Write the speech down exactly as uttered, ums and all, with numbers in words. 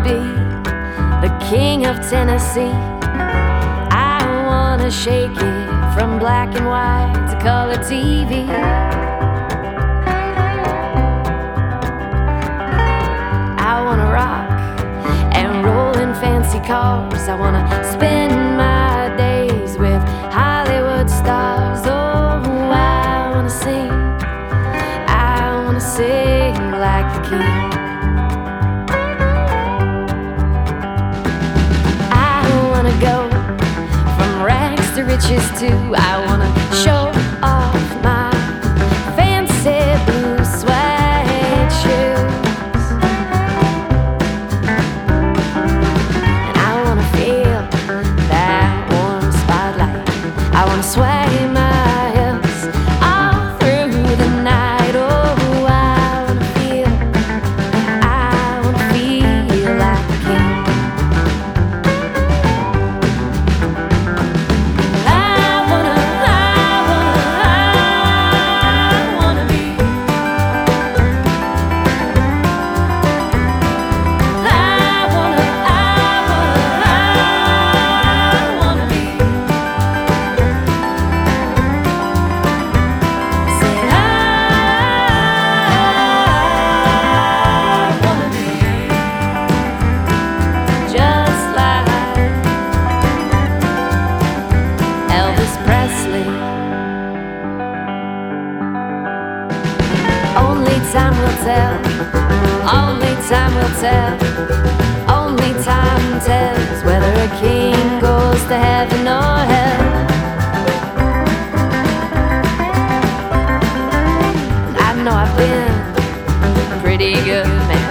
be the king of Tennessee. I wanna shake it from black and white to color T V. I wanna rock and roll in fancy cars. I wanna spend my days with Hollywood stars. Oh, I wanna sing, I wanna sing like the king. I wanna go from rags to riches too. I wanna show off my fancy blue suede shoes, and I wanna feel that warm spotlight. I wanna sway my hips all through the night. Oh, I wanna feel, I wanna feel like a king. Only time will tell, only time will tell, only time tells whether a king goes to heaven or hell. I know I've been a pretty good man.